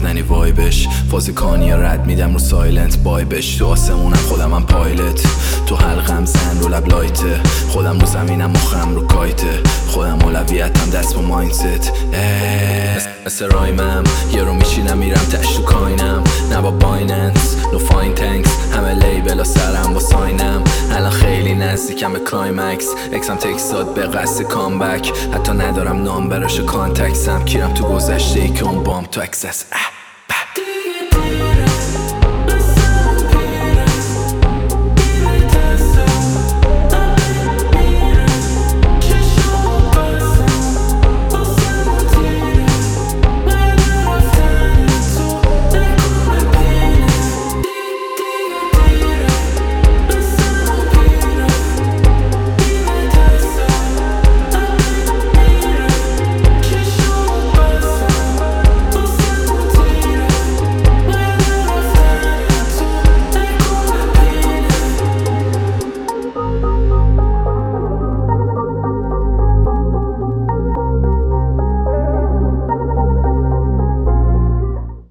ننی وایبش فازیکانی یا رد میدم رو سایلنت بایبش تو آسمونم خودمم پایلت تو حلقم زن رو لب لایته خودم رو زمینم مخم رو کایته خودم اولویتم دست با مایندست مثل رایمم یه رو میشینم میرم تشت تو کاینم نه با بایننس نو فاین تنکس همه لیبل ها سرم با ساینم الان خیلی نزدیکم به کلایمکس اکسم تکس داد به قصد کامبک حتی ندارم نام براش کانتکسم کیرم تو گذشته ای که اون بام تو اکسس